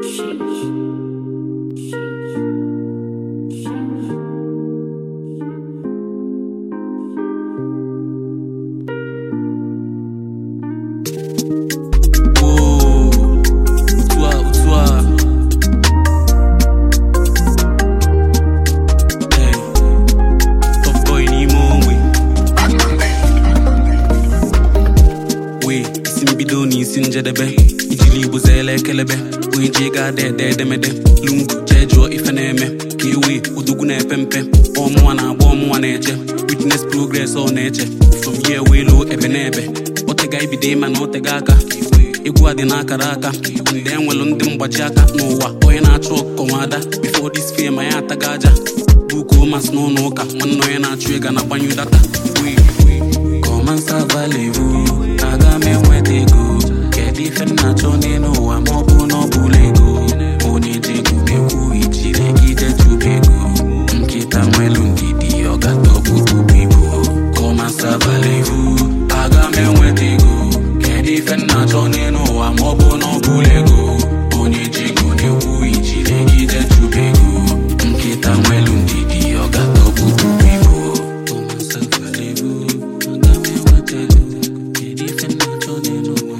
Jedebe ijili buzele kelebe onye ga de mede lungu jejo ife na-eme kiwi udugu na epempe ọmụwa na agba ọmụwa na-eche witness progress ọ na-eche from here we low ebe n'ebe otega ibide ma na otega aka egwu adị n'akara aka ndị enwelu ndị mgbaji aka n'ụwa onye na-achụ ọkọnwada before this fame ya ataga aja buku mas n'ụlọ ụka nwanne onye na-achụ ego na-agbanyụ data come and survive aga m enweta ego ife na-achọ n'elu ụwa ma ọ bụ na ọ bụla ego onye ji ego na-ekwu ijiri gide chụba ego nkịta nwelu ndidi ọ ga-atọpụ ibu kọma sabalevu aga m enweta ego kedu ife na-achọ n'elu ụwa ma ọ bụ na ọ bụla ego onye ji ego na-ekwu ijiri gide chụba ego nkịta nwelu ndidi ọ ga-atọpụ ibu kọma sabalevu aga m enweta ego kedu ife na-achọ n'elu ụwa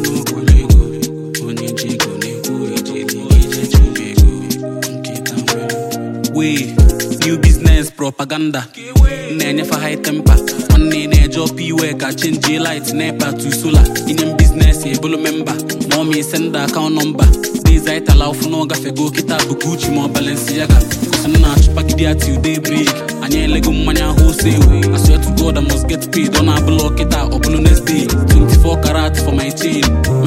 new business propaganda na-enyefe high temper nwanne na-eje ọpa iwe ka change light nepa to solar inye business ebolo member mommy send account number days itala ofu no gafego kita buku uchi ma Balenciaga kosi na achụpagide till daybreak anyị elego mmanya wholesale I swear to God I must get paid on a block kita obolo next day 24 karat for my chain